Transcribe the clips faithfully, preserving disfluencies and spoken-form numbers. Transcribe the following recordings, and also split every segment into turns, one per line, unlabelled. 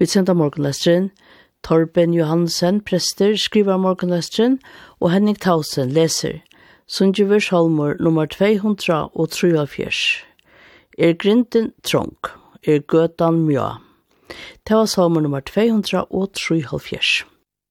Vi sender morgenlesteren. Torben Johansen, prester, skriver morgenlesteren, og Henning Tausen leser. Sundjevers Holmor nummer två hundra og treogfjørs. Er grinden trång, er gøtan mjø. Det var salmer nummer två hundra og treogfjørs.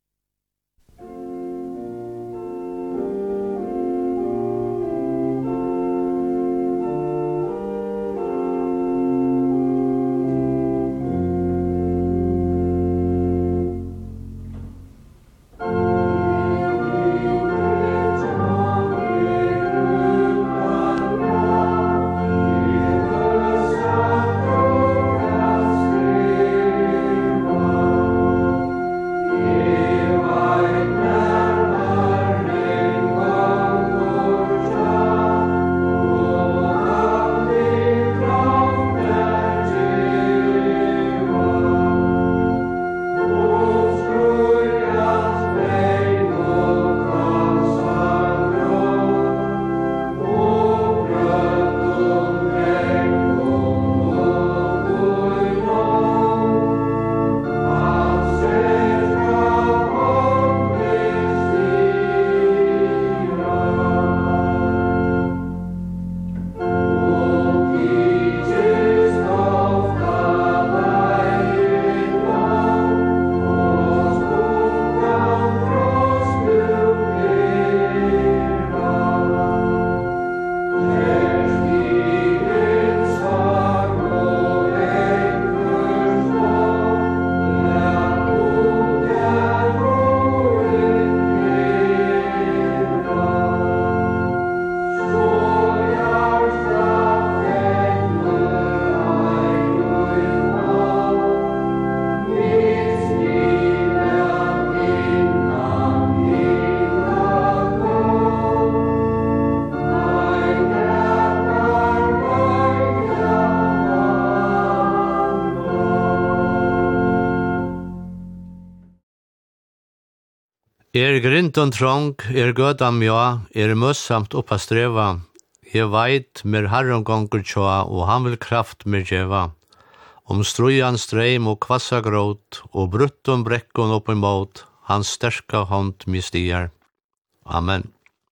Er grinton trång, er gøtan mjø, er møssamt oppa streva. Jeg veit mer herren gonger tjoa, og han vil kraft mer djeva. Om strujan streim og kvassa gråt, og brutton brekkon opp imot, hans sterska hånd mistier. Amen.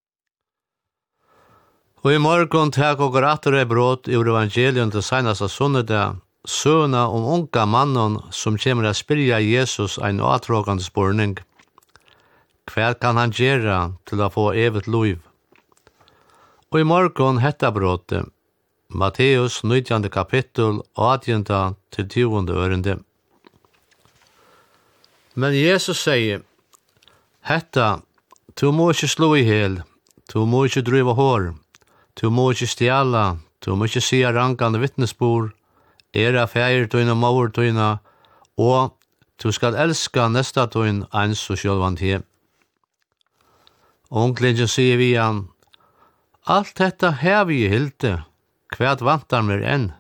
Og i morgon tek og atter ei brot ur evangelium til seinasta sunnedag, søna om unga mannen som kjemur a spyrja Jesus ein atrågande spurning. Hva kan han gjøre til å få evigt liv? Og i morgon hetta bråte, Matteus nittonde kapittel, åttonde til tjuende ørende. Men Jesus sier, hetta, du må ikke slå i hel, du må ikke drive hår, du må ikke stjæla, du må ikke sia rankande vittnesbord, era feir tøyna maur tøyna, og du skal elska nesta tøyn eins og sjølvant he. Onklingen sier vi han, alt dette har vi i hilde, hva vantar mer enn?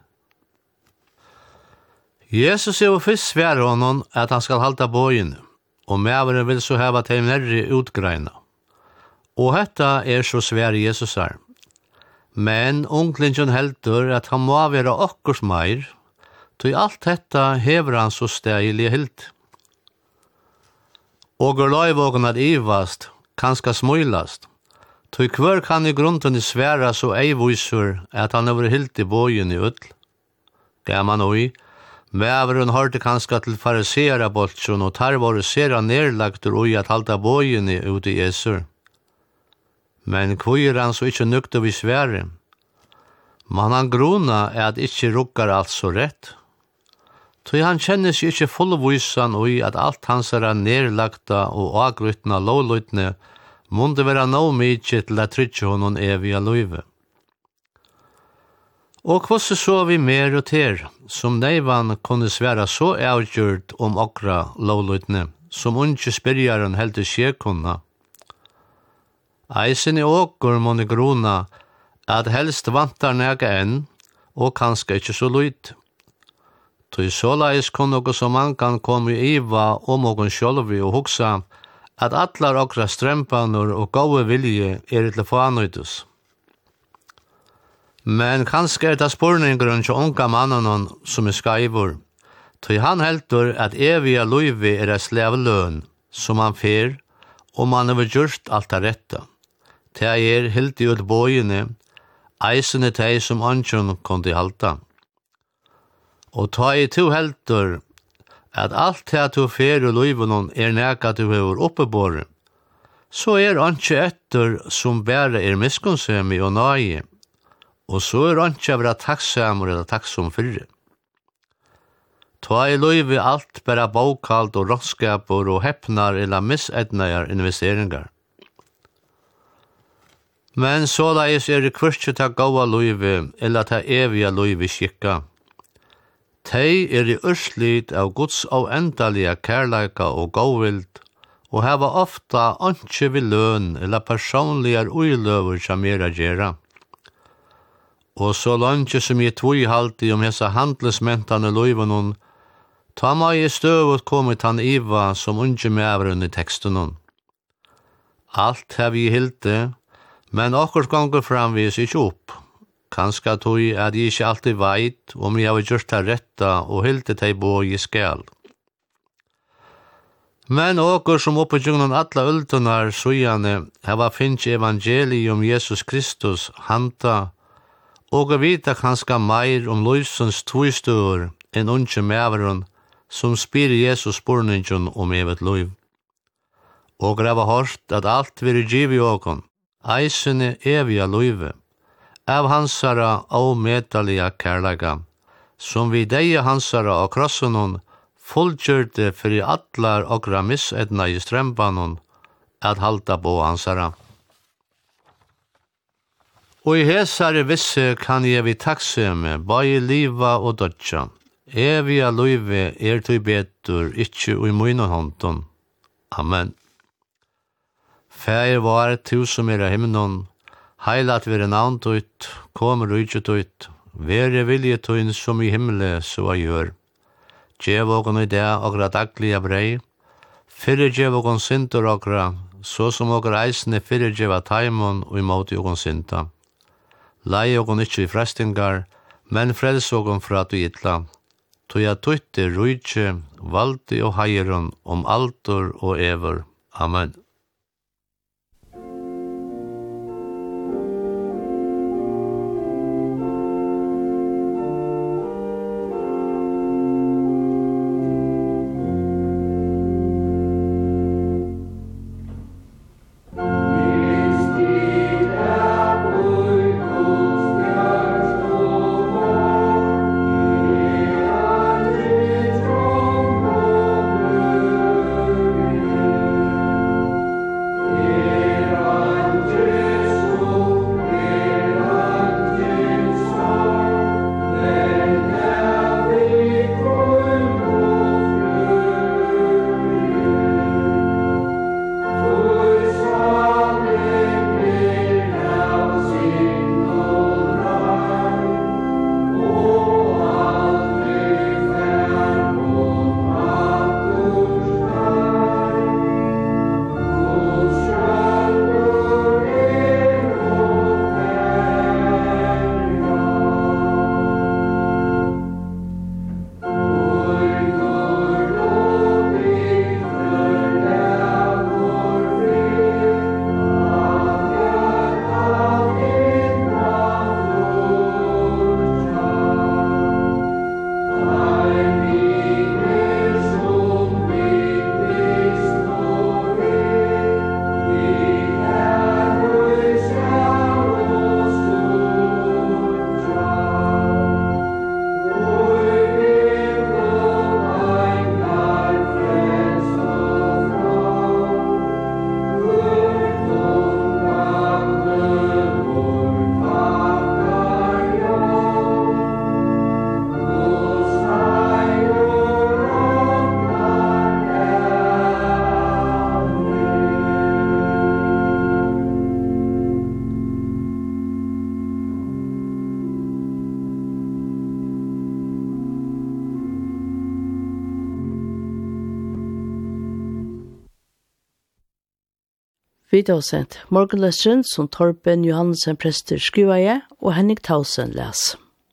Jesus er jo først svære honom at han skal halta bøyen, og mæveren vil så heva til nærre utgreina. Og dette er så svære Jesus er. Men onklingen heldur at han må være okkurs meir, til alt dette hever han så steilig hilt. Og går løyvågen at ivast, kanska smøylast. Tøy hver kan i grunden i sværa så eivisur at han over hilt i bøyen i ull. Gaman oi, mæveren hørte kanska til farisera boltsjon og tar våre sera nerlagtur oi at halda bøyen i ut i esur. Men hvor er han så ikkje nukte vi svære? Man han gruna er at ikkje rukkar alt så rett. Tøy han kjenner seg ikkje fullvisan oi at alt hans er nerlagta og agrytna lovløytne måtte være nå mykje til at trykje honom evige løyve. Og hvordan så vi mer og ter, som neivan kunne svære så avgjørt om okra lovløytne, som unge spyrjaren helt skjekunna. Eisen i åker må ni gruna at helst vantar nega enn, og kanskje ikkje så løyt. Tøy såleis kunne noe som man kan komme i iva om ogon sjølvi og hugsa at allar okra strempanur og gode vilje er til fanøytus. Men kanskje er det spurninggrunn til unga mannen som er skaivur. Ty han heldur at eviga løyvi er a sleveløn, som han fer, og man har gjort alt det rette. Ta er hildi ut bøyene, eisene teg som ansjon kondi halta. Og ta i to heldur at alt det du fer og løyvene er neka du hever oppebore, så er ansje etter som bare er miskonsemi og nøye, og så er ansje vera takksamur eller takksom fyrre. Ta i løyve alt bara bókald og rådskapur og heppnar eller misednajar investeringar. Men så leis er det kvørstje ta gaua løyve eller ta evige løyve skikka. Tei er i ørslit av Guds oendalige kærleika og gåvild, og heva ofta anki vi løn eller personligar uiløver som er a gjerra. Og så langt som jeg tvoi halti om hessa handelsmentane løyvenon, ta meg i støvet kommet han Iva som unge mevren i teksten. Alt har vi hilde, men akkurat ganger framvis ikke opp. Kanskje tog at jeg ikke alltid veit om jeg har gjort det retta og hilde teg bo i skal. Men akkurat som oppgjønnen alle ultunar søgjane hava finnes evangeliet om Jesus Kristus hanta, og vita kanskje meir om løysens tvistør enn unge mevren som spyr Jesus spurningen om evet løyv. Og grava hårst at alt vil giv i åkon, eisene evige løyve, av hansara og medalige kærlega, som vi deie hansara og krossenon fullgjørte for i atlar og misedna i strømpanon at halta på hansara. Og i hesare visse kan jeg vi takkseme, bare liva og dødja. Evia løyve er tøy betur, ikkje ui møyne hånden. Amen. Fær var tu som er av himnon, heilat vere navn tøyt, kom rujtje tøyt, vere vilje tøyn som i himle så a gjør. Gjev ågon i det okra daglige brei, fyrre gjev ågon sinter okra, så som okra eisne fyrre gjev a taimon og imot ågon sinta. Lei ågon ikkje i frestingar, men frels ågon fra du ytla, tog jeg tøytte rujtje, valdi og heiron om altor og ever. Amen.
Vi har sendt morgenløseren som Torben Johansen prester skriver jeg, og Henrik Tausen les.